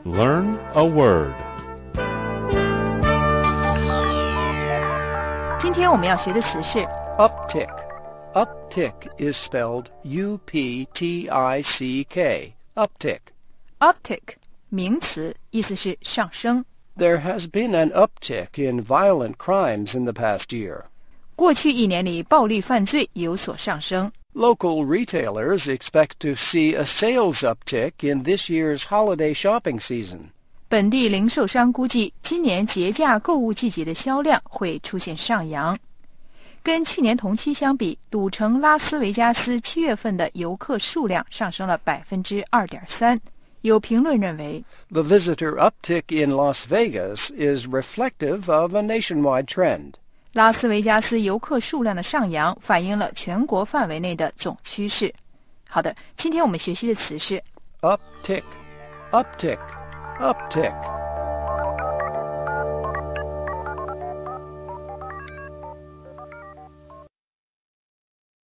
Learn a word. 今天我们要学的词是 Uptick. Uptick is spelled U-P-T-I-C-K. Uptick. uptick 名词，意思是上升。 There has been an uptick in violent crimes in the past year. 过去一年里，暴力犯罪有所上升。 Local retailers expect to see a sales uptick in this year's holiday shopping season. 本地零售商估计，今年节假购物季节的销量会出现上扬。跟去年同期相比，赌城拉斯维加斯7月份的游客数量上升了 2.3%。有评论认为 The visitor uptick in Las Vegas is reflective of a nationwide trend. 拉斯维加斯游客数量的上扬反映了全国范围内的总趋势。好的，今天我们学习的词是 Uptick. Uptick. Uptick.